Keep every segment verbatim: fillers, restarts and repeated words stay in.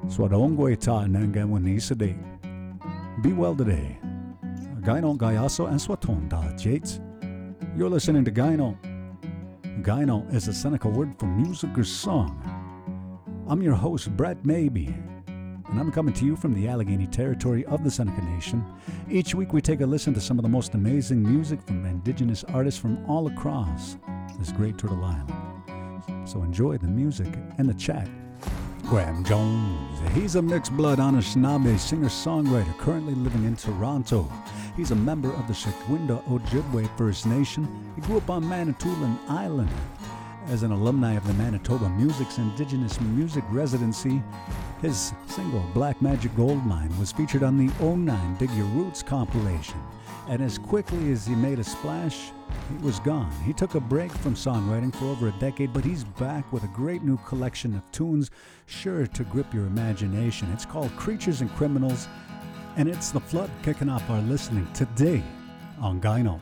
Swadongwe ta nangamunisade. Be well today. Gaino Gayaso and Swatonda Jates. You're listening to Gaino. Gaino is a Seneca word for music or song. I'm your host, Brett Maybe, and I'm coming to you from the Allegheny territory of the Seneca Nation. Each week we take a listen to some of the most amazing music from indigenous artists from all across this great Turtle Island. So enjoy the music and the chat. Graham Jones, he's a mixed blood Anishinaabe singer-songwriter currently living in Toronto. He's a member of the Shakwinda Ojibwe First Nation. He grew up on Manitoulin Island. As an alumni of the Manitoba Music's Indigenous Music Residency, his single Black Magic Goldmine was featured on the oh nine Dig Your Roots compilation. And as quickly as he made a splash, he was gone. He took a break from songwriting for over a decade, but he's back with a great new collection of tunes sure to grip your imagination. It's called Creatures and Criminals, and it's The Flood kicking off our listening today on Gaino.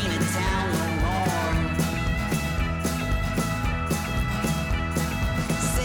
City ain't a town no more.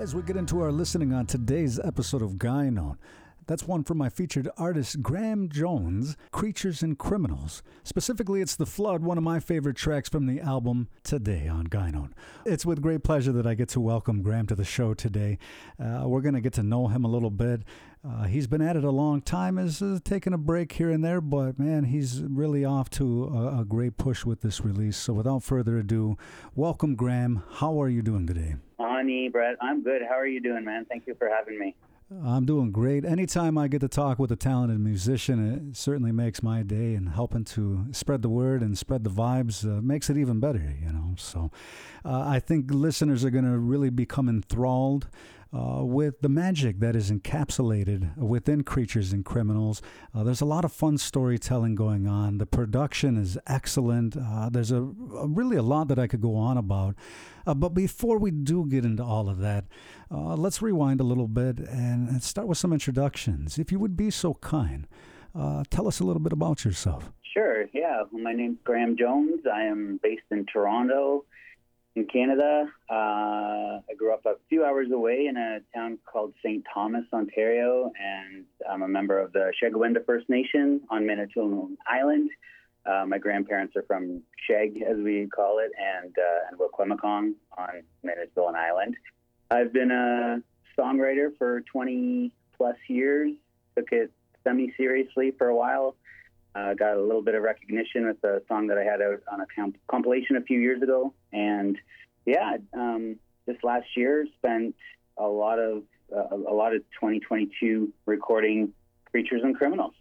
as we get into our listening on today's episode of Guy Known. That's one from my featured artist, Graham Jones, Creatures and Criminals. Specifically, it's The Flood, one of my favorite tracks from the album today on Guy Known. It's with great pleasure that I get to welcome Graham to the show today. Uh, we're going to get to know him a little bit. Uh, he's been at it a long time, is uh, taking a break here and there, but man, he's really off to a, a great push with this release. So without further ado, welcome, Graham. How are you doing today? Ani, Brett, I'm good. How are you doing, man? Thank you for having me. I'm doing great. Anytime I get to talk with a talented musician, it certainly makes my day, and helping to spread the word and spread the vibes uh, makes it even better, you know. So uh, I think listeners are going to really become enthralled Uh, with the magic that is encapsulated within Creatures and Criminals. Uh, there's a lot of fun storytelling going on. The production is excellent. Uh, there's a, a really a lot that I could go on about. Uh, but before we do get into all of that, uh, let's rewind a little bit and, and start with some introductions. If you would be so kind, uh, tell us a little bit about yourself. Sure, yeah. Well, my name's Graham Jones. I am based in Toronto, in Canada. Uh, I grew up a few hours away in a town called Saint Thomas, Ontario, and I'm a member of the Shegawenda First Nation on Manitoulin Island. Uh, my grandparents are from Sheg, as we call it, and uh, and Wikwemikong on Manitoulin Island. I've been a songwriter for twenty plus years. Took it semi-seriously for a while. Uh, got a little bit of recognition with the song that I had out on a comp- compilation a few years ago. And yeah, um, just last year spent a lot of uh, a lot of twenty twenty-two recording Creatures and Criminals.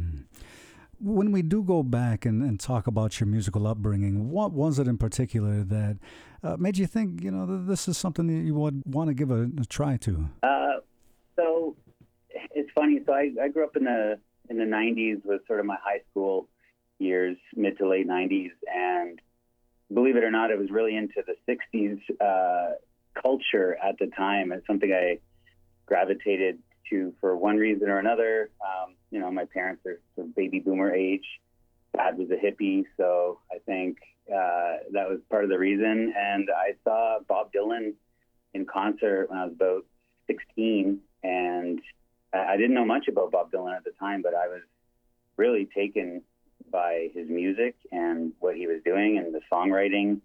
When we do go back and, and talk about your musical upbringing, what was it in particular that uh, made you think, you know, that this is something that you would want to give a, a try to? Uh, so it's funny. So I, I grew up in the in the nineties, was sort of my high school years, mid to late nineties. And believe it or not, I was really into the sixties uh, culture at the time. It's something I gravitated to for one reason or another. Um, you know, my parents are sort of baby boomer age. Dad was a hippie, so I think uh, that was part of the reason. And I saw Bob Dylan in concert when I was about sixteen, and I didn't know much about Bob Dylan at the time, but I was really taken by his music and what he was doing and the songwriting.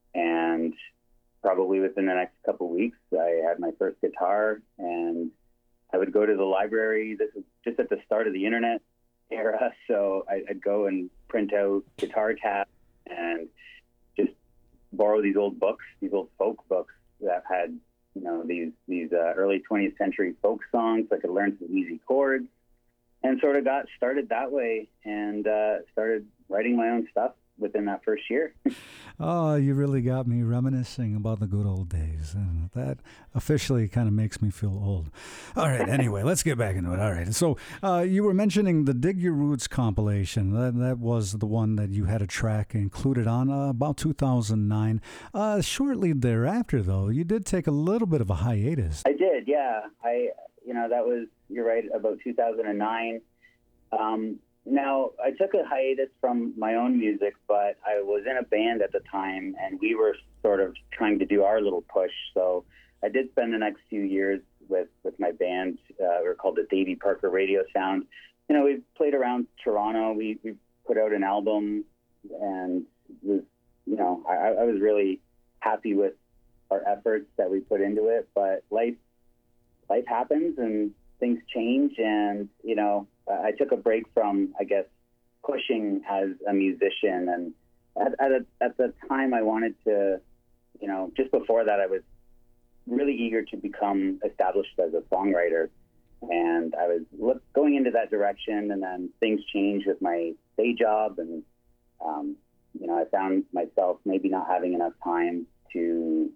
And probably within the next couple of weeks, I had my first guitar, and I would go to the library. This was just at the start of the internet era, so I'd go and print out guitar tabs and just borrow these old books, these old folk books that had, you know, these these uh, early twentieth century folk songs. So I could learn some easy chords, and sort of got started that way, and uh, started writing my own stuff within that first year. Oh, you really got me reminiscing about the good old days. And that officially kind of makes me feel old. All right, anyway, let's get back into it. All right, so uh, you were mentioning the Dig Your Roots compilation. That, that was the one that you had a track included on uh, about two thousand nine. Uh, shortly thereafter, though, you did take a little bit of a hiatus. I did, yeah. I, you know, that was, you're right, about two thousand nine. Um, Now, I took a hiatus from my own music, but I was in a band at the time, and we were sort of trying to do our little push. So I did spend the next few years with, with my band. Uh, we were called the Davy Parker Radio Sound. You know, we played around Toronto. We, we put out an album, and was, you know, I, I was really happy with our efforts that we put into it. But life, life happens, and things change, and, you know, I took a break from, I guess, pushing as a musician. And at, at, a, at the time I wanted to, you know, just before that, I was really eager to become established as a songwriter. And I was look, going into that direction, and then things changed with my day job. And, um, you know, I found myself maybe not having enough time to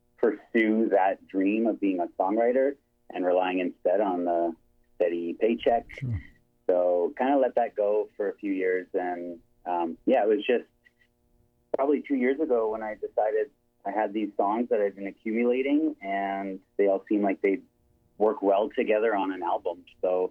pursue that dream of being a songwriter, and relying instead on the steady paycheck. Sure. So kind of let that go for a few years. And um, yeah, it was just probably two years ago when I decided I had these songs that I'd been accumulating, and they all seemed like they'd work well together on an album. So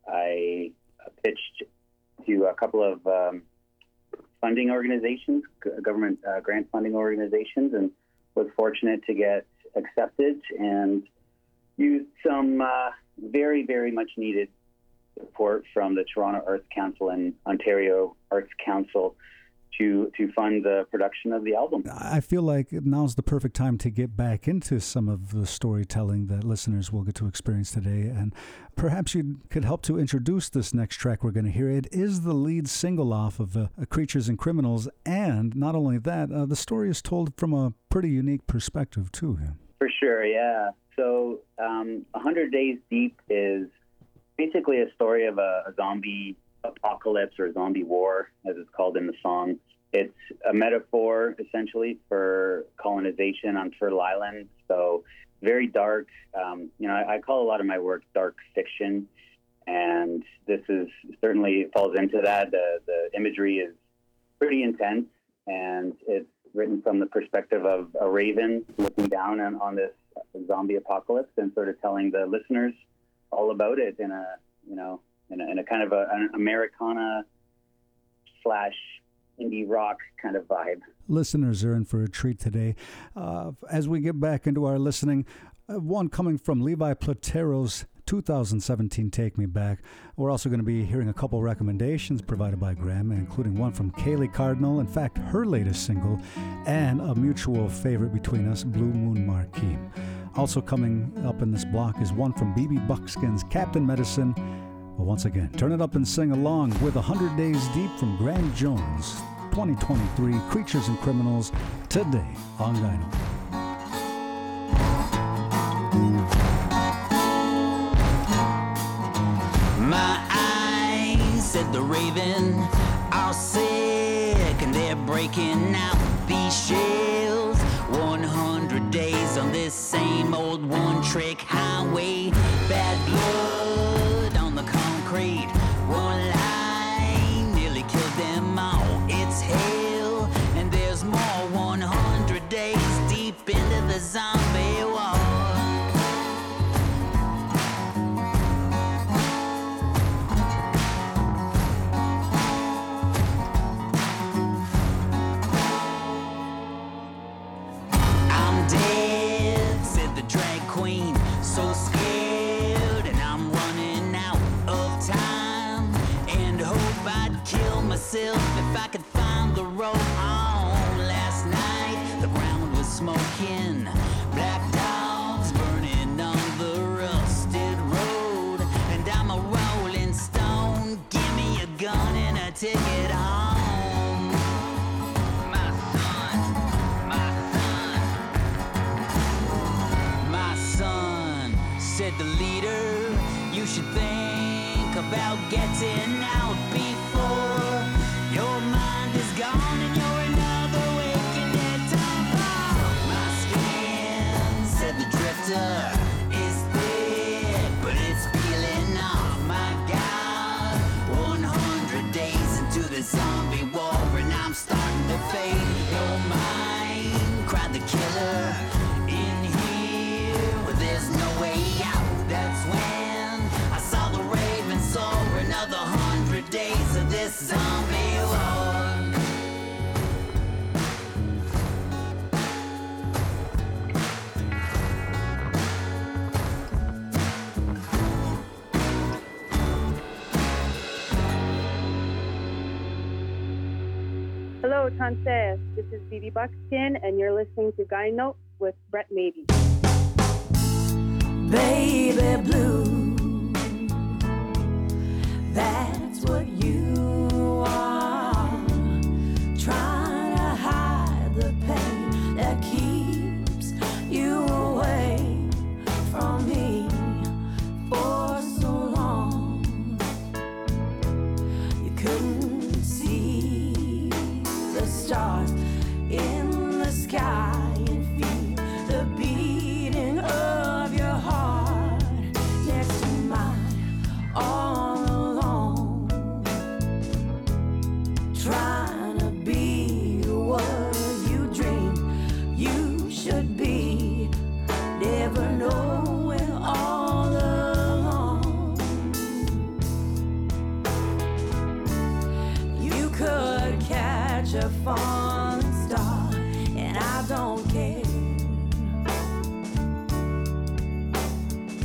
I pitched to a couple of um, funding organizations, government uh, grant funding organizations, and was fortunate to get accepted. And used some uh, very, very much needed support from the Toronto Arts Council and Ontario Arts Council to to fund the production of the album. I feel like now's the perfect time to get back into some of the storytelling that listeners will get to experience today, and perhaps you could help to introduce this next track we're going to hear. It is the lead single off of uh, Creatures and Criminals, and not only that, uh, the story is told from a pretty unique perspective too. For sure, yeah. So um, one hundred Days Deep is basically a story of a, a zombie apocalypse or zombie war, as it's called in the song. It's a metaphor, essentially, for colonization on Turtle Island. So very dark. Um, you know, I, I call a lot of my work dark fiction, and this is certainly falls into that. The, the imagery is pretty intense, and it's written from the perspective of a raven looking down on, on this zombie apocalypse and sort of telling the listeners all about it in a, you know, in a, in a kind of a, an Americana slash indie rock kind of vibe. Listeners are in for a treat today. Uh, as we get back into our listening, uh, one coming from Levi Platero's two thousand seventeen Take Me Back. We're also going to be hearing a couple recommendations provided by Graham, including one from Kaylee Cardinal, in fact, her latest single, and a mutual favorite between us, Blue Moon Marquee. Also coming up in this block is one from B B Buckskin's Captain Medicine. But once again, turn it up and sing along with one hundred Days Deep from Grant Jones, twenty twenty-three, Creatures and Criminals, today on Gyno. My eyes, said the raven, are sick and they're breaking out these shells. one hundred days on this same old one-trick highway. Bad blood on the concrete. One line nearly killed them all. It's hell, and there's more. one hundred days deep into the zombie war. I'm dead, said the drag queen. So scared, and I'm running out of time. And hope I'd kill myself if I could find the road home. Last night, the ground was smoking. Black dogs burning on the rusted road. And I'm a rolling stone. Give me a gun and a ticket home. My son, my son, my son, said the leader. You should think about getting out before your mind is gone and you're another waking dead tomorrow. My skin, said the drifter, is thick, but it's peeling off. My God, one hundred days into the zombie war, and I'm starting to fade. Your mind, cried the killer. In here, where there's no way out. That's when I saw the raven soar. Another hundred days of this zombie war. Hello, Tanse. This is B B Buckskin, and you're listening to Guy Note with Brett Mabey. Baby blue, that's what you are. Trying to hide the pain that keeps you away from me for so long. You couldn't see the stars in the sky and feel the beating of your heart next to mine, all alone, trying to be what you dream you should be, never knowing all along you could catch a falling star, and I don't care.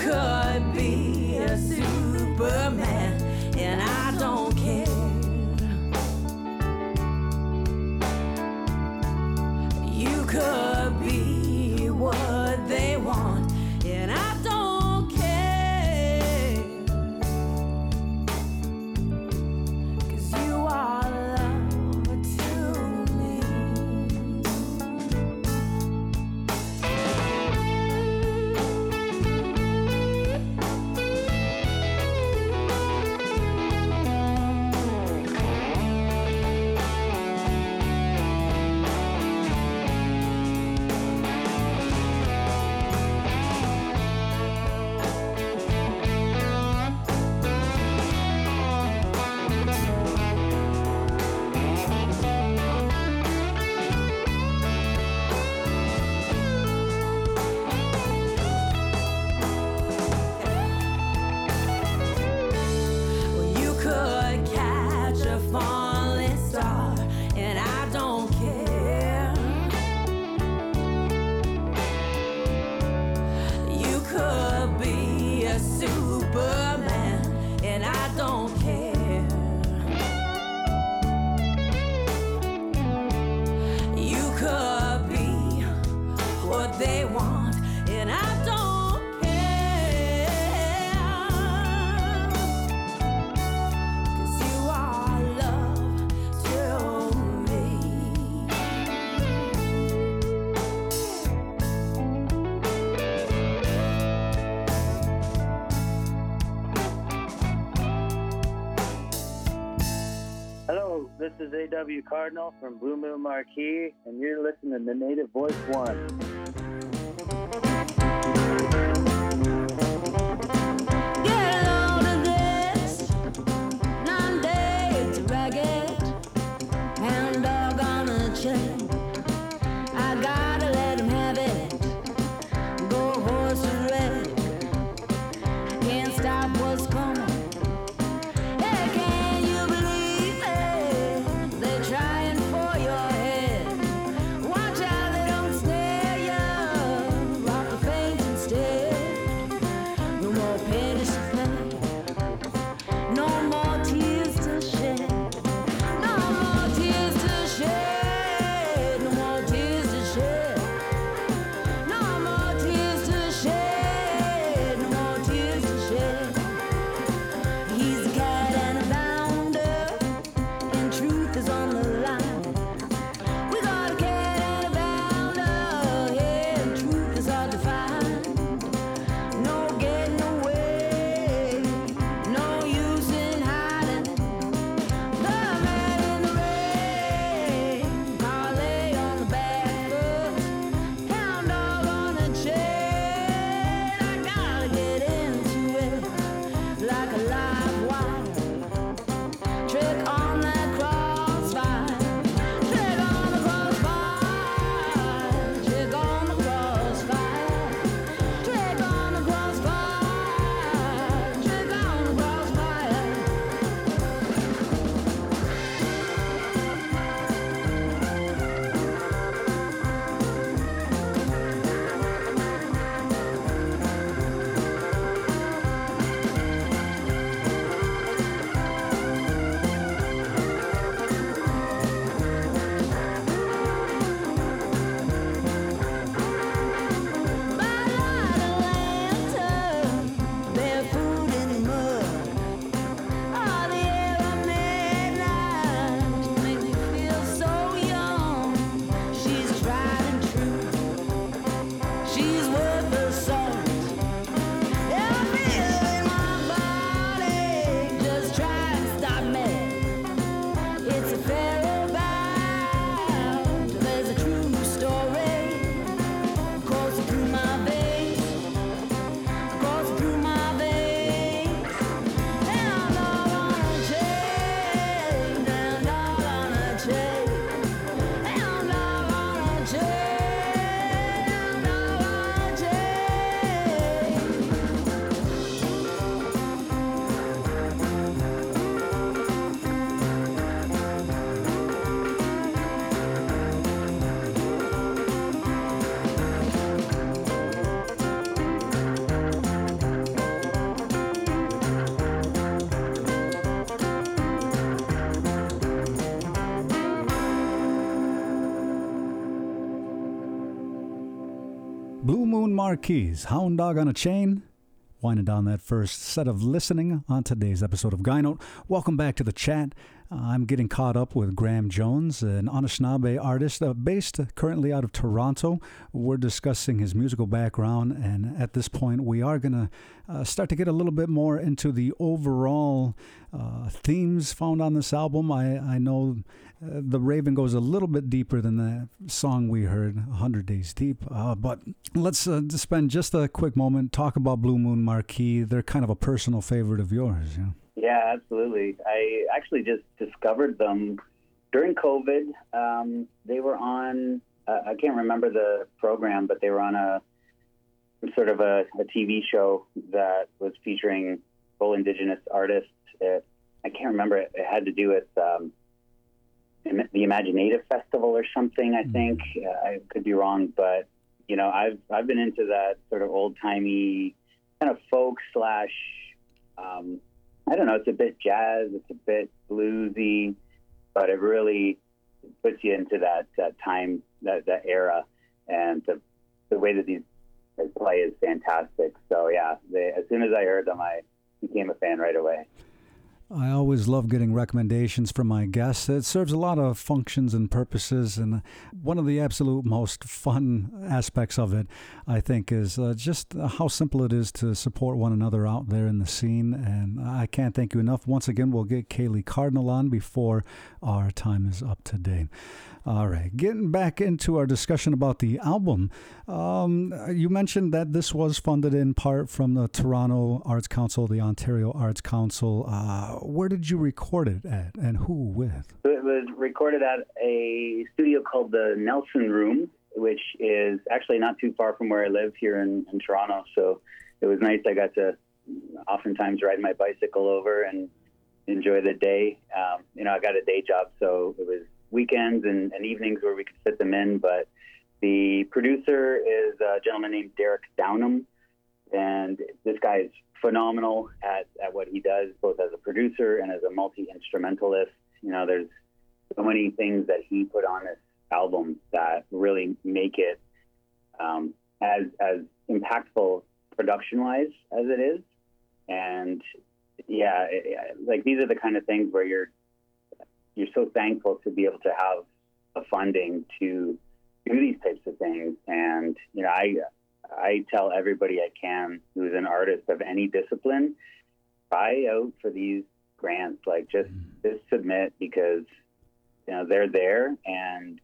could be a Superman, and I don't care. You could be what they want, and I don't care. 'Cause you are love to me. Well, you could catch a falling star, and I don't care. You could be a Superman, and I don't care. You could be what they want, and I don't care. 'Cause you are love to me. Hello, this is A W Cardinal from Blue Moon Marquee, and you're listening to Native Voice One. Get a load of this. Nine days ragged and dog on a chain. I gotta let him have it. Go horse red. Can't stop what's coming. Hey, can you believe it? They're trying for your head. Watch out, they don't snare Blue Moon Marquise, Hound Dog on a Chain. Winding down that first set of listening on today's episode of Guy Note. Welcome back to the chat. Uh, I'm getting caught up with Graham Jones, an Anishinaabe artist uh, based currently out of Toronto. We're discussing his musical background, and at this point, we are going to uh, start to get a little bit more into the overall uh, themes found on this album. I, I know uh, The Raven goes a little bit deeper than the song we heard, one hundred Days Deep, uh, but let's uh, just spend just a quick moment, talk about Blue Moon Marquise. They're kind of a personal favorite of yours, you know? Yeah, absolutely. I actually just discovered them during COVID. Um, they were on, uh, I can't remember the program, but they were on a sort of a, a T V show that was featuring full Indigenous artists. It, I can't remember. It, it had to do with um, the Imaginative Festival or something, I think. Uh, I could be wrong, but, you know, I've, I've been into that sort of old-timey kind of folk slash... Um, I don't know, it's a bit jazz, it's a bit bluesy, but it really puts you into that, that time, that, that era. And the, the way that these they play is fantastic. So, yeah, they, as soon as I heard them, I became a fan right away. I always love getting recommendations from my guests. It serves a lot of functions and purposes, and one of the absolute most fun aspects of it, I think, is uh, just how simple it is to support one another out there in the scene, and I can't thank you enough. Once again, we'll get Kaylee Cardinal on before our time is up today. All right, getting back into our discussion about the album, um, you mentioned that this was funded in part from the Toronto Arts Council, the Ontario Arts Council. Uh, where did you record it at, and who with? It was recorded at a studio called the Nelson Room, which is actually not too far from where I live here in, in Toronto. So it was nice. I got to oftentimes ride my bicycle over and enjoy the day. Um, you know, I got a day job, so it was weekends and, and evenings where we could fit them in. But the producer is a gentleman named Derek Downham, and this guy is phenomenal at, at what he does, both as a producer and as a multi-instrumentalist. You know, there's so many things that he put on this album that really make it um, as as impactful production-wise as it is. And yeah, it, like these are the kind of things where you're you're so thankful to be able to have the funding to do these types of things. And, you know, I, I tell everybody I can who's an artist of any discipline, try out for these grants, like just, just submit, because, you know, they're there, and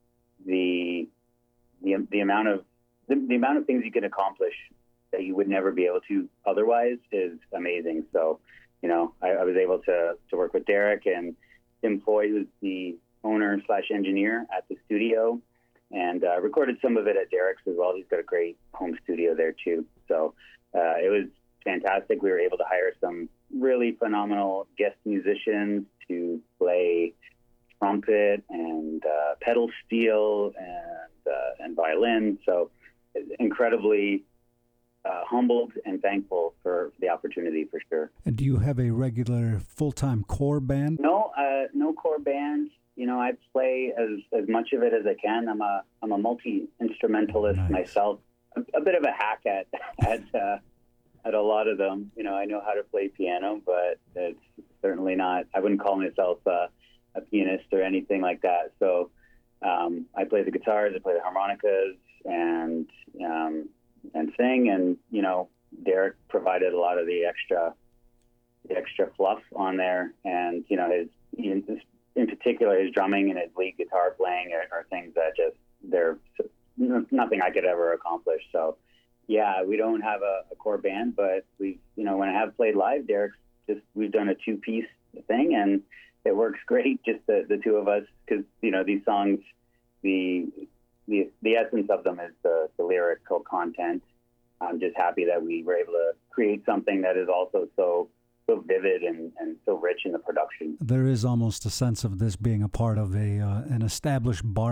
the, the, the amount of, the, the amount of things you can accomplish that you would never be able to otherwise is amazing. So, you know, I, I was able to, to work with Derek and Tim Foy, who's the owner slash engineer at the studio, and uh, recorded some of it at Derek's as well. He's got a great home studio there too. So uh, it was fantastic. We were able to hire some really phenomenal guest musicians to play trumpet and uh, pedal steel and uh, and violin. So incredibly Uh, humbled and thankful for the opportunity, for sure. And do you have a regular full-time core band? No, uh, no core band. You know, I play as, as much of it as I can. I'm a I'm a multi-instrumentalist nice. myself. A, a bit of a hack at at uh, at a lot of them. You know, I know how to play piano, but it's certainly not. I wouldn't call myself uh, a pianist or anything like that. So um, I play the guitars, I play the harmonicas, and um, and sing, and you know, Derek provided a lot of the extra, the extra fluff on there, and you know, his in particular his drumming and his lead guitar playing are, are things that just they're nothing I could ever accomplish. So, yeah, we don't have a, a core band, but we, you know, when I have played live, Derek's just we've done a two piece thing, and it works great, just the the two of us, because you know these songs, the The, the essence of them is the, the lyrical content. I'm just happy that we were able to create something that is also so so vivid and, and so rich in the production. There is almost a sense of this being a part of a uh, an established Bard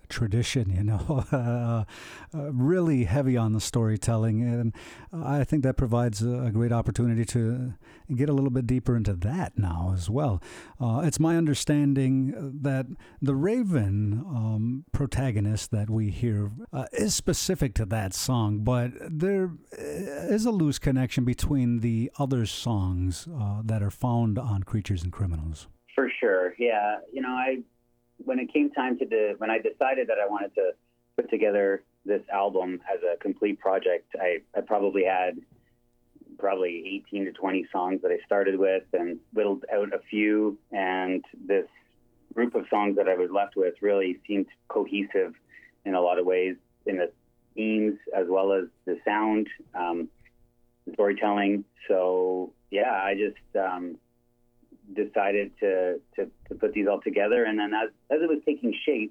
tradition, you know, uh, uh, really heavy on the storytelling. And I think that provides a, a great opportunity to get a little bit deeper into that now as well. Uh, it's my understanding that the Raven um, protagonist that we hear uh, is specific to that song, but there is a loose connection between the other songs uh, that are found on Creatures and Criminals. For sure, yeah. You know, I when it came time to the when I decided that I wanted to put together this album as a complete project, I, I probably had probably eighteen to twenty songs that I started with and whittled out a few, and this group of songs that I was left with really seemed cohesive in a lot of ways, in the themes as well as the sound, um, the storytelling. So yeah, I just um, decided to, to to put these all together, and then as as it was taking shape,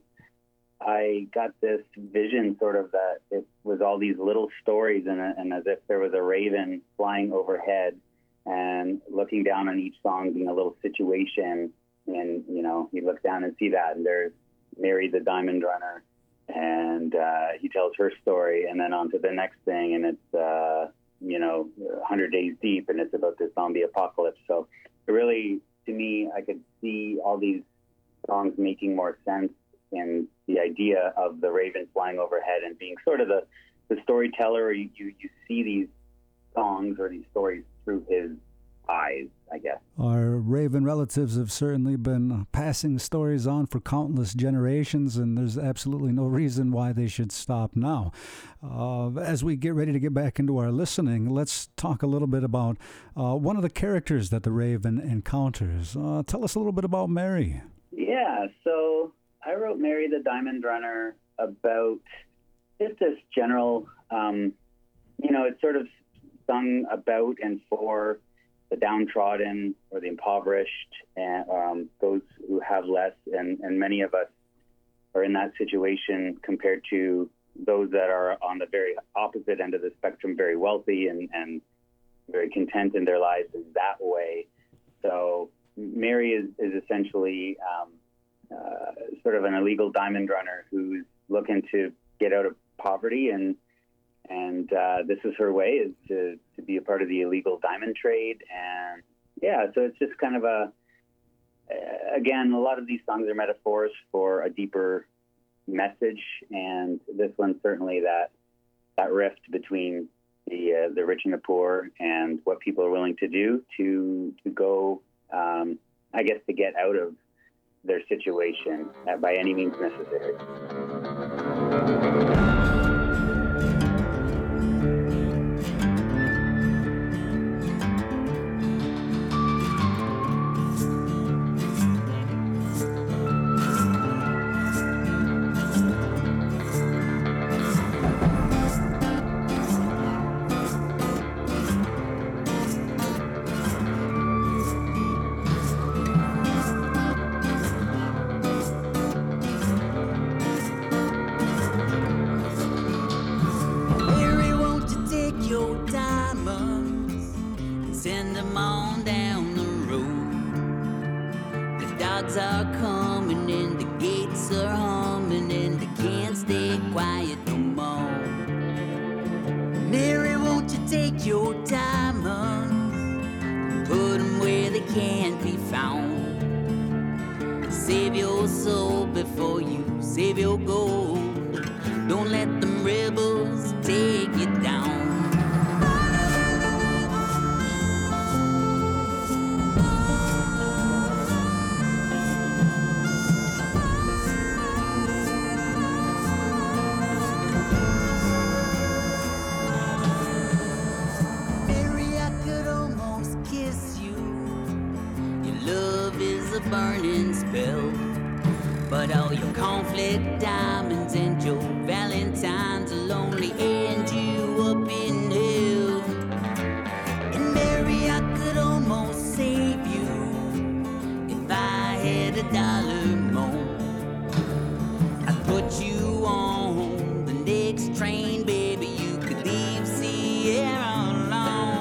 I got this vision sort of that it was all these little stories, and, and as if there was a raven flying overhead and looking down on each song being a little situation. And, you know, you look down and see that, and there's Mary the Diamond Runner, and uh, he tells her story, and then on to the next thing, and it's, uh, you know, one hundred Days Deep, and it's about this zombie apocalypse. So it really, to me, I could see all these songs making more sense in the idea of the raven flying overhead and being sort of the, the storyteller. You, you, you see these songs or these stories through his eyes, I guess. Our Raven relatives have certainly been passing stories on for countless generations, and there's absolutely no reason why they should stop now. Uh, as we get ready to get back into our listening, let's talk a little bit about uh, one of the characters that the Raven encounters. Uh, tell us a little bit about Mary. Yeah, so I wrote Mary the Diamond Runner about just this general, um, you know, it's sort of sung about and for the downtrodden or the impoverished, and um, those who have less, and, and many of us are in that situation compared to those that are on the very opposite end of the spectrum, very wealthy and, and very content in their lives in that way. So Mary is, is essentially um, uh, sort of an illegal diamond runner who's looking to get out of poverty, and And uh, this is her way, is to, to be a part of the illegal diamond trade. And yeah, so it's just kind of a, uh, again, a lot of these songs are metaphors for a deeper message. And this one's certainly that, that rift between the, uh, the rich and the poor, and what people are willing to do to, to go, um, I guess, to get out of their situation uh, by any means necessary. Send them on down the road. The dogs are coming and the gates are humming, and they can't stay quiet no more. Mary, won't you take your diamonds and put them where they can't be found? Save your soul before you save your gold. Don't let them rebels take you down. Burning spell, but all your conflict diamonds and your valentines will only end you up in hell. And Mary, I could almost save you if I had a dollar more. I'd put you on the next train, baby. You could leave Sierra alone.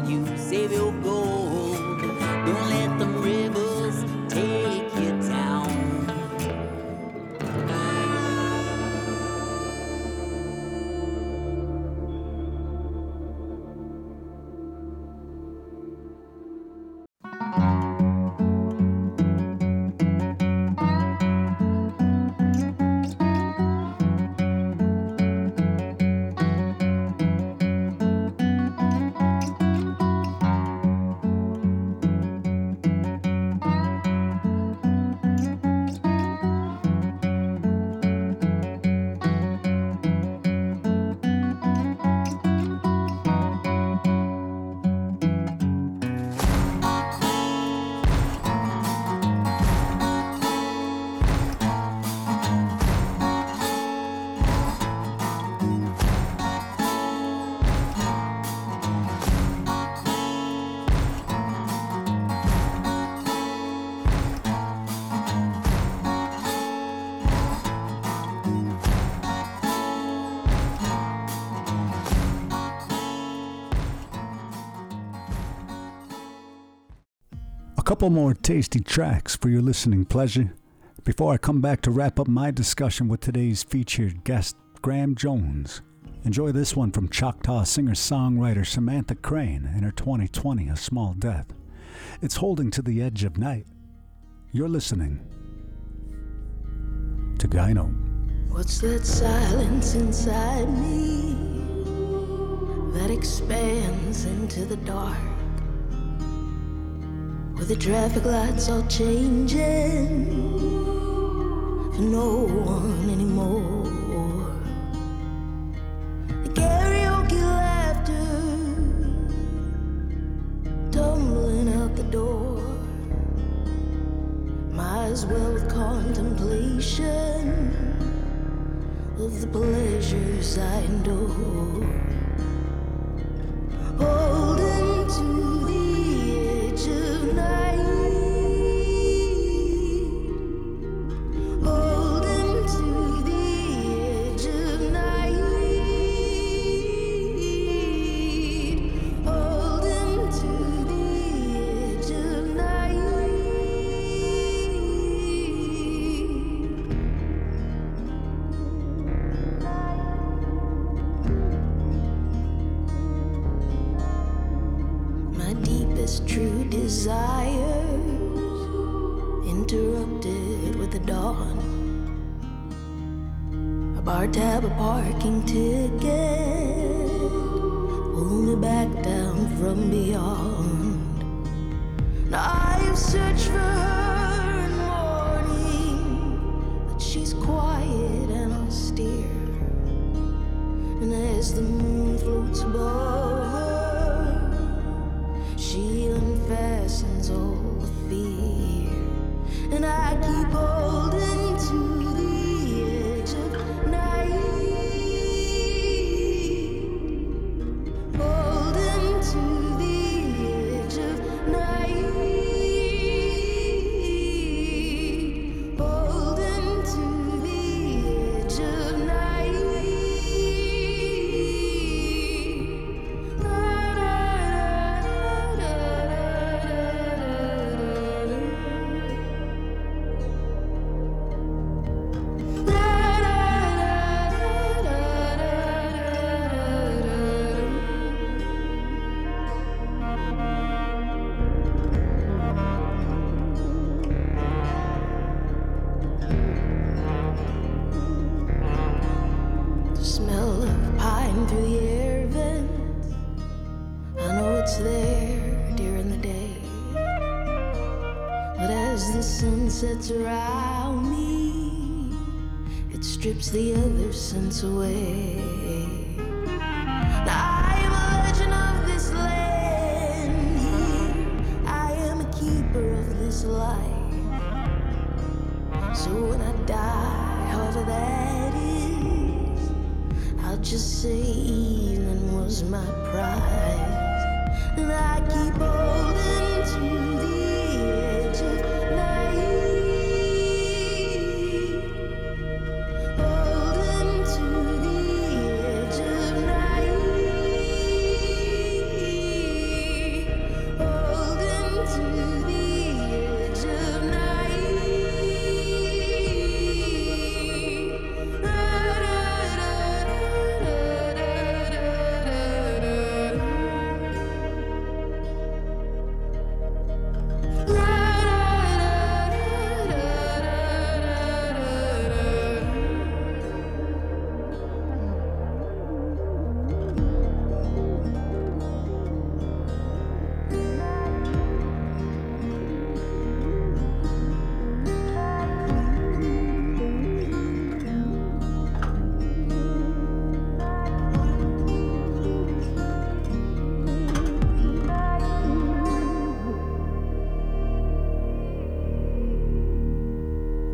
you save your gold. Don't let them rivers take you down. A couple more tasty tracks for your listening pleasure before I come back to wrap up my discussion with today's featured guest, Graham Jones. Enjoy this one from Choctaw singer-songwriter Samantha Crane in her twenty twenty A Small Death. It's Holding to the Edge of Night. You're listening to Gyno. What's that silence inside me that expands into the dark? Where the traffic lights are changing for no one anymore. The karaoke laughter tumbling out the door. Might as well with contemplation of the pleasures I endure. Holding to the edge of night, holding to the edge of night, holding to the edge of night. My deepest true desires interrupted with the dawn. A bar tab, a parking ticket pull me back down from beyond. Now I have searched for her in morning, but she's quiet and austere. And as the moon floats above her, she unfastens all the fear. And I keep holding to the edge of night, holding to the edge of night, holding to the edge of night. The smell of pine through the air vents, I know it's there during the day, but as the sun sets around me, it strips the other sense away. Now I am a legend of this land here, I am a keeper of this life. So when I die, however that is, I'll just say evening was my prize. And I keep holding to the edge of night, holding to the edge of night,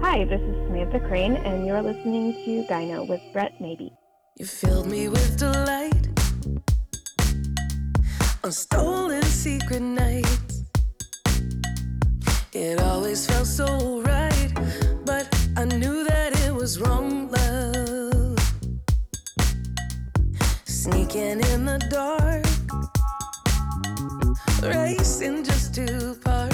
Hi, this is Samantha Crane, and you're listening to Gyno with Brett Maybe. You filled me with delight on stolen secret nights. It always felt so right, but I knew that it was wrong, love. Sneaking in the dark, racing just to park.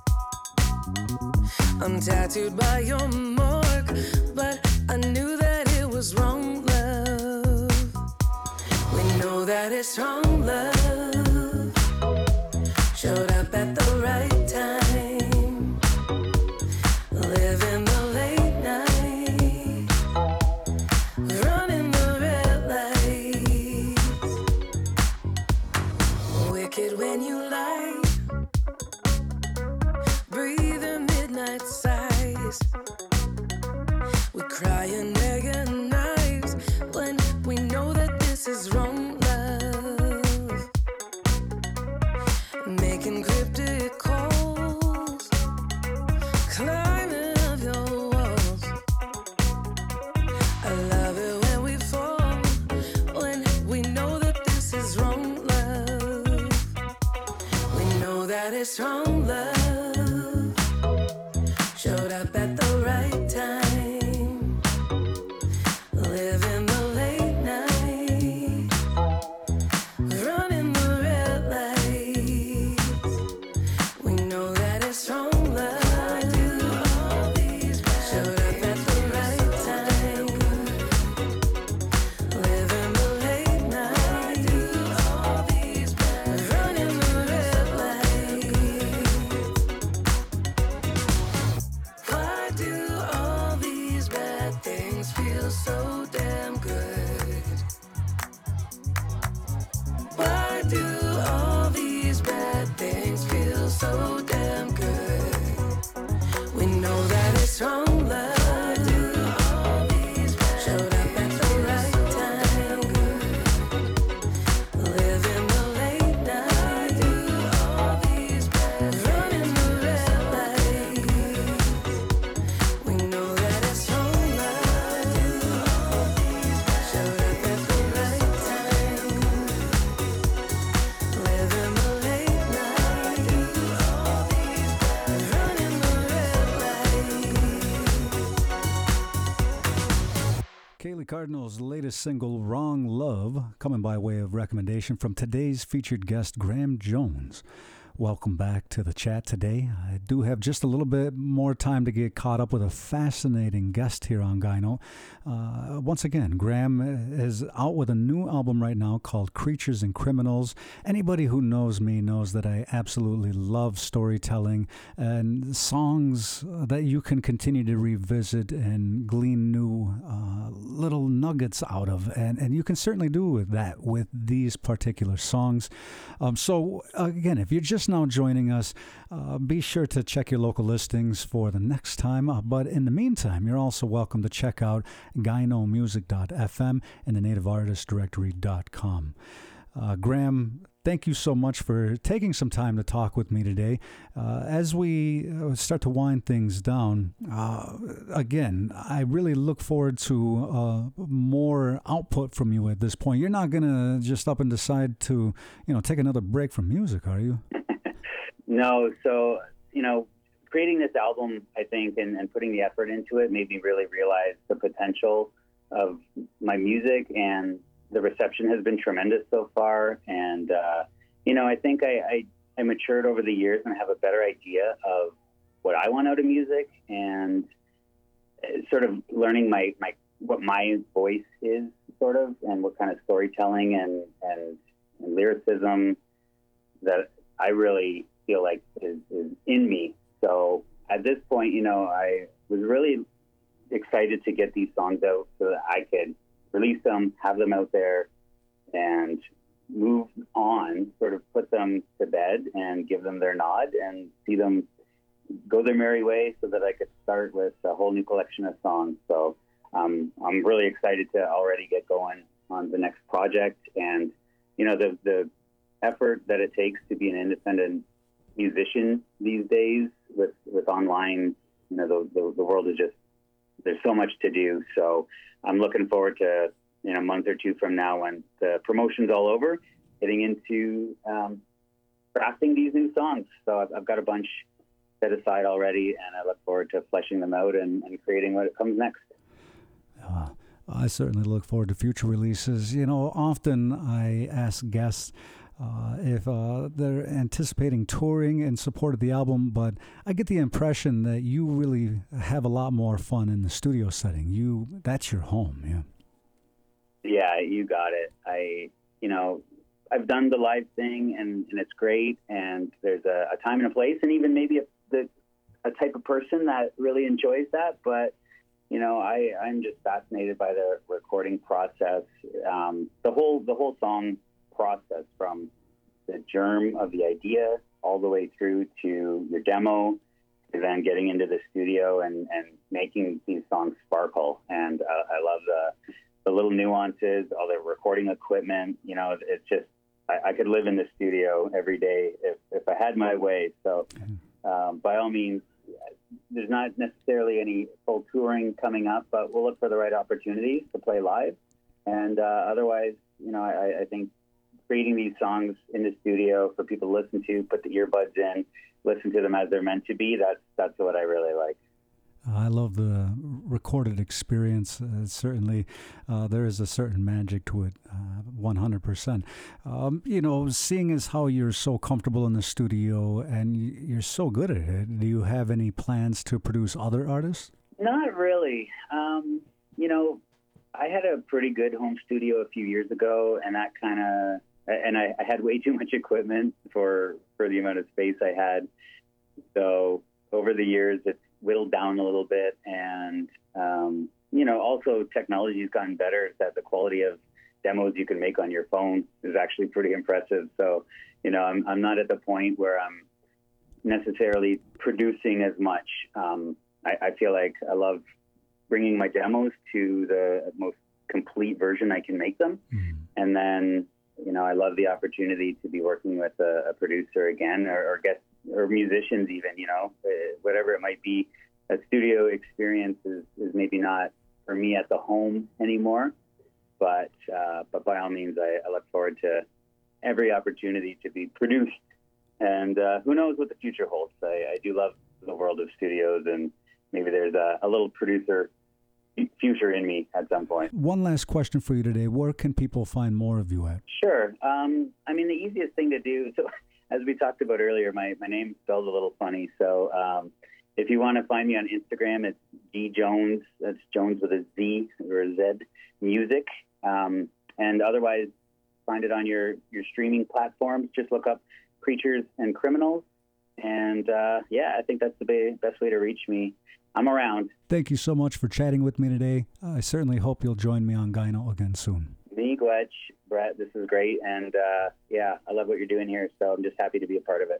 I'm tattooed by your mark, but I knew that it was wrong, love. We know that it's wrong, love. Showed up at the right time, living the late night, running the red lights. Wicked when you lie, breathe the midnight sighs. We cry and agonize when we know that this is wrong, love. Making cryptic calls, climbing up your walls. I love it when we fall, when we know that this is wrong, love. We know that it's wrong, love. Showed up at the right time, living the late night, running the red lights. We know that it's wrong, love. Showed up at the right time, living the late night, running the red lights. Why do all these bad things feel so damn good? Why do all these bad things feel so damn good? We know that it's wrong, love. Showed up at the right time, living the late night, running the red lights. We know that it's wrong, love. Showed up at the right time, living the late night, running the red lights. Kaylee Cardinal's latest single, Wrong Love, coming by way of recommendation from today's featured guest, Graham Jones. Welcome back to the chat today. I do have just a little bit more time to get caught up with a fascinating guest here on Gyno. Uh, once again, Graham is out with a new album right now called Creatures and Criminals. Anybody who knows me knows that I absolutely love storytelling and songs that you can continue to revisit and glean new uh, little nuggets out of. And, and you can certainly do that with these particular songs. Um, so, again, if you're just now joining us, uh, be sure to check your local listings for the next time. Uh, but in the meantime, you're also welcome to check out gyno music dot f m and the native artist directory dot com. Uh, Graham, thank you so much for taking some time to talk with me today. Uh, as we uh, start to wind things down, uh, again, I really look forward to uh, more output from you at this point. You're not going to just up and decide to, you know, take another break from music, are you? No, so, you know, creating this album, I think, and, and putting the effort into it made me really realize the potential of my music, and the reception has been tremendous so far. And, uh, you know, I think I, I, I matured over the years and have a better idea of what I want out of music, and sort of learning my, my what my voice is, sort of, and what kind of storytelling and, and, and lyricism that I really feel like is, is in me. So at this point, you know, I was really excited to get these songs out so that I could release them, have them out there, and move on, sort of put them to bed and give them their nod and see them go their merry way, so that I could start with a whole new collection of songs. So um, I'm really excited to already get going on the next project. And, you know, the, the effort that it takes to be an independent musician these days with, with online, you know, the, the, the world is just there's so much to do. So I'm looking forward to, in a month or two from now, when the promotion's all over, getting into um, crafting these new songs. So I've, I've got a bunch set aside already, and I look forward to fleshing them out and, and creating what comes next. Uh, I certainly look forward to future releases. You know, often I ask guests uh, if uh, they're anticipating touring in support of the album, but I get the impression that you really have a lot more fun in the studio setting. You, that's your home, yeah. Yeah, you got it. I, you know, I've done the live thing, and, and it's great, and there's a, a time and a place, and even maybe a, the, a type of person that really enjoys that, but you know, I, I'm just fascinated by the recording process, um, the whole the whole song process, from the germ of the idea all the way through to your demo, to then getting into the studio and, and making these songs sparkle. And uh, I love the the little nuances, all the recording equipment. You know, it's just, I, I could live in the studio every day if, if I had my way. So um, by all means, there's not necessarily any full touring coming up, but we'll look for the right opportunities to play live. And uh, otherwise, you know, I, I think creating these songs in the studio for people to listen to, put the earbuds in, listen to them as they're meant to be, that's, that's what I really like. I love the recorded experience. Uh, certainly, uh, there is a certain magic to it, uh, one hundred percent. Um, you know, seeing as how you're so comfortable in the studio and you're so good at it, do you have any plans to produce other artists? Not really. Um, you know, I had a pretty good home studio a few years ago, and that kind of, and I, I had way too much equipment for, for the amount of space I had. So over the years, it's whittled down a little bit, and um, you know, also technology has gotten better, that the quality of demos you can make on your phone is actually pretty impressive. So, you know, I'm I'm not at the point where I'm necessarily producing as much. Um, I, I feel like I love bringing my demos to the most complete version I can make them, mm-hmm. and then, you know, I love the opportunity to be working with a, a producer again, or, or get or musicians even, you know, whatever it might be. A studio experience is, is maybe not for me at the home anymore, but uh, but by all means, I, I look forward to every opportunity to be produced. And uh, who knows what the future holds. I, I do love the world of studios, and maybe there's a, a little producer future in me at some point. One last question for you today. Where can people find more of you at? Sure. Um, I mean, the easiest thing to do, so as we talked about earlier, my, my name's spelled a little funny. So um, if you want to find me on Instagram, it's D Jones. That's Jones with a Z or a Z music. Um, and otherwise, find it on your, your streaming platforms. Just look up Creatures and Criminals. And uh, yeah, I think that's the be- best way to reach me. I'm around. Thank you so much for chatting with me today. I certainly hope you'll join me on Gyno again soon. Me, Gwetch, Brett, this is great. And uh, yeah, I love what you're doing here. So I'm just happy to be a part of it.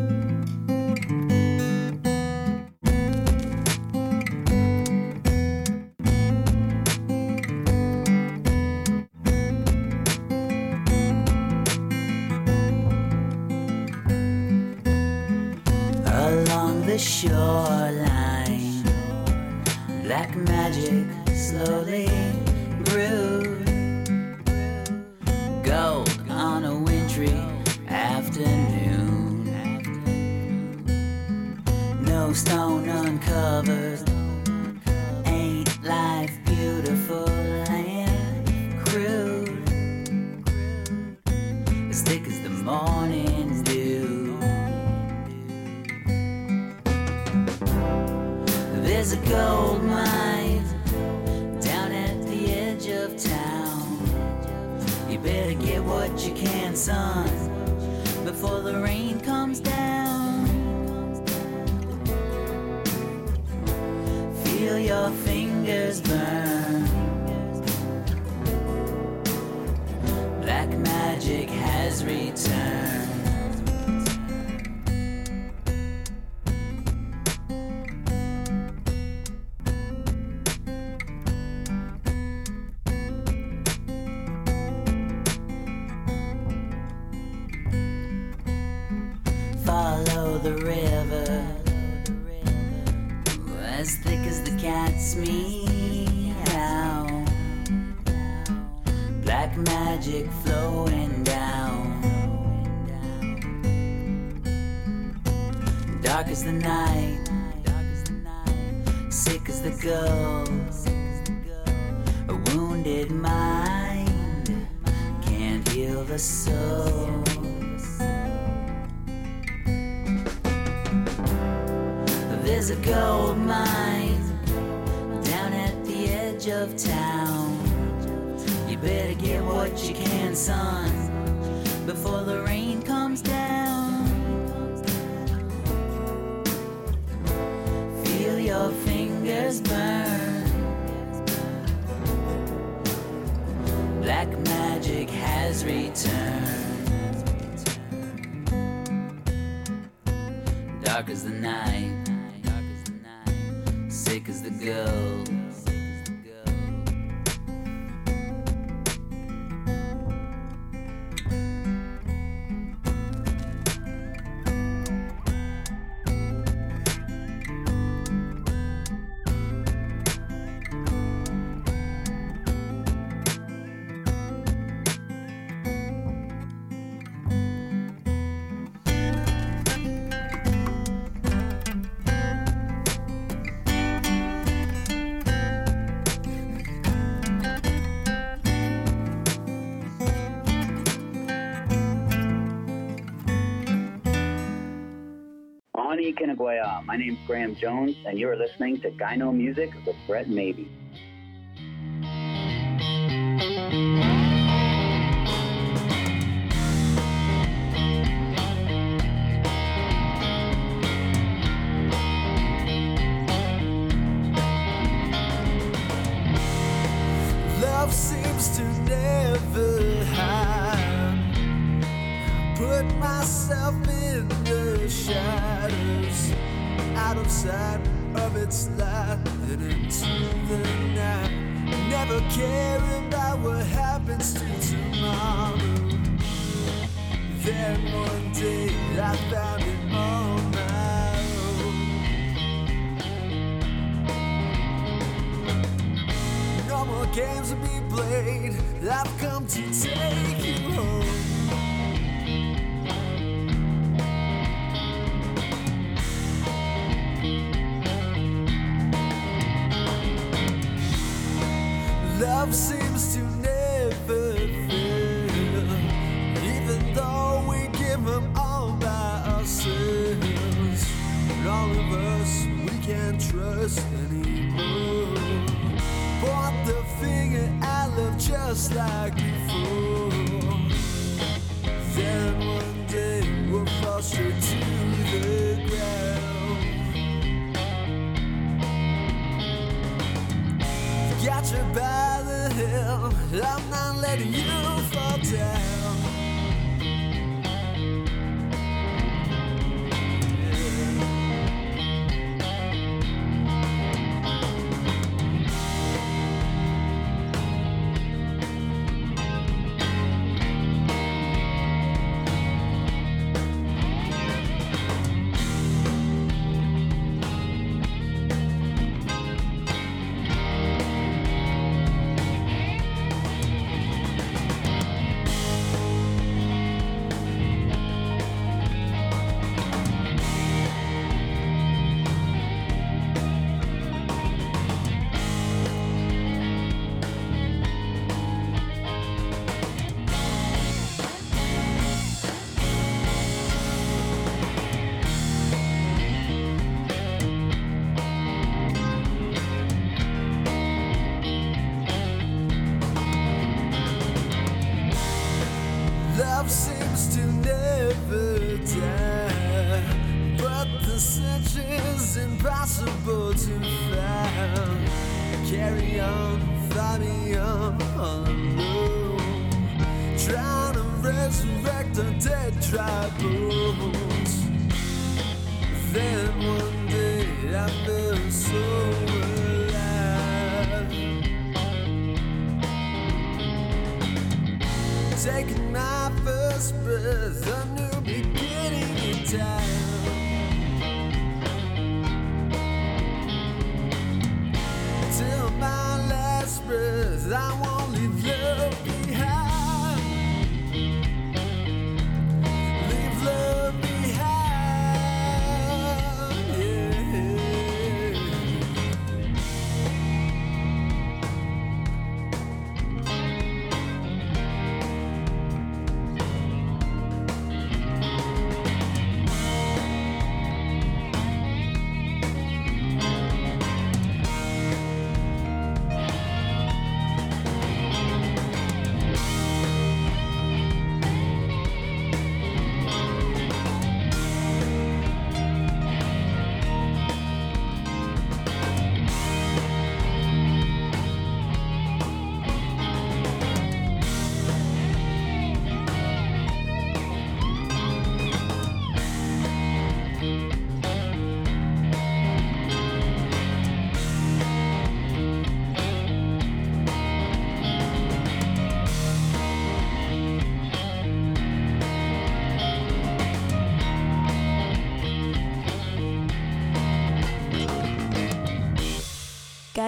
Along the shoreline, black magic slowly brewed. Gold on a wintry afternoon. No stone uncovered. Ain't life beautiful and crude? As thick as the morning dew. There's a gold mine down at the edge of town. You better get what you can, son, before the rain comes down. Feel your fingers burn. Black magic has returned. Follow the river as thick as the cat's meow. Black magic flowing down, dark as the night, sick as the ghost. A wounded mind can't heal the soul. There's a gold mine down at the edge of town. You better get what you can, son, before the rain comes down. Feel your fingers burn. Black magic has returned. Dark as the night, sick as the ghost. Kinaguaya. My name's Graham Jones, and you are listening to Gyno Music with Brett Mabey. Love seems to never hide. Put myself in the shadows, out of sight of its light and into the night. Never care about what happens to tomorrow. Then one day I found it on my own. No more games to be played. I've come to take you home. Love seems to never fail, even though we give them all by ourselves. All of us we can't trust anymore. Point the finger at love just like before. Then one day we'll fall straight to the ground. Got you by the hill, I'm not letting you fall down. Love seems to never die, but the search is impossible to find. Carry on, find me on, all alone, trying to resurrect the dead dry bones. Then one day I feel so alive, taking my first breath, a new beginning in time.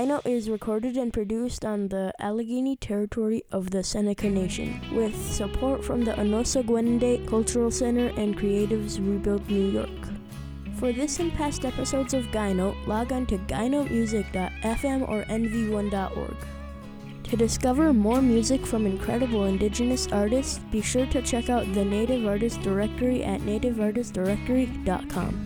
Guyno is recorded and produced on the Allegheny territory of the Seneca Nation, with support from the Onosagwende Cultural Center and Creatives Rebuild New York. For this and past episodes of Guyno, log on to guyno music dot f m or n v one dot org. To discover more music from incredible Indigenous artists, be sure to check out the Native Artist Directory at native artist directory dot com.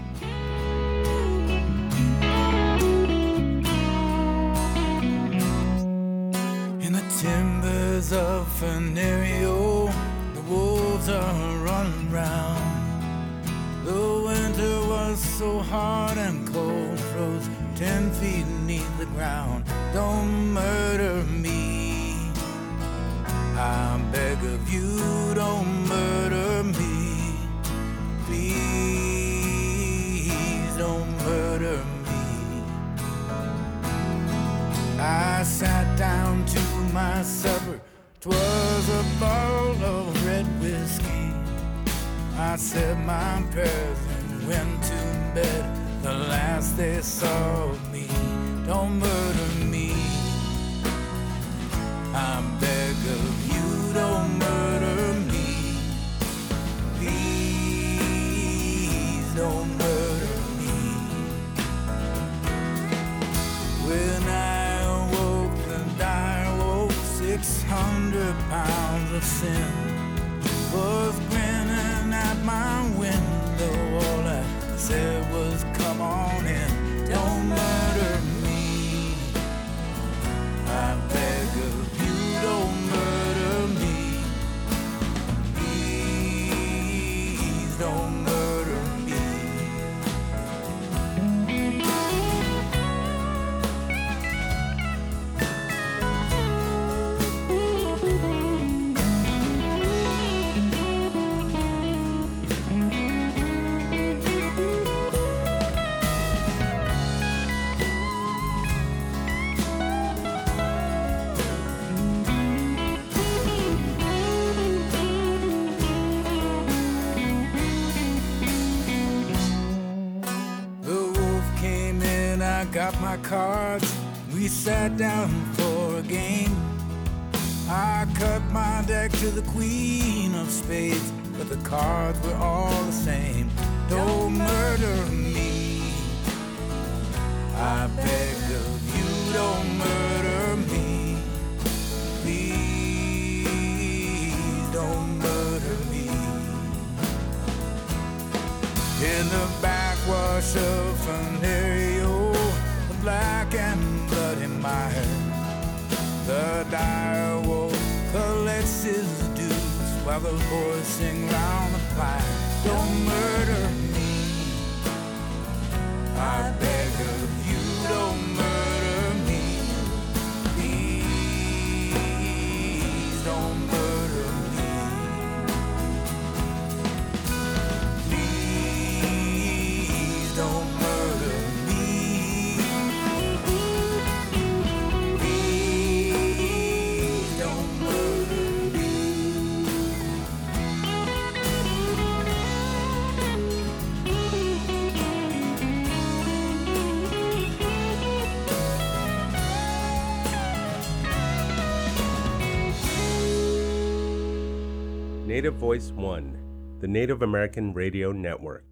In the timbers of Venerio, the wolves are running round. The winter was so hard and cold, froze ten feet beneath the ground. Don't murder me, I beg of you, don't murder me. Please don't murder me. I sat down to my supper, 'twas a bottle of red whiskey. I said my prayers and went to bed. The last they saw of me, don't murder me. I beg of you, don't murder me. Please don't murder me. When I awoke and I awoke, six hundred pounds of sin was grinning at my window. All I said was, come on in, don't murder me. I beg of you, don't murder me. Please don't murder me. Got my cards, we sat down for a game. I cut my deck to the queen of spades, but the cards were all the same. Don't murder me, I beg of you, don't murder me. Please don't murder me. In the backwash of Venerio, black and bloody mire, the dire wolf collects his dues while the boys sing round the fire. Don't murder me, I beg of you, don't murder me. Please don't murder me. Please don't murder me. Native Voice One, the Native American Radio Network.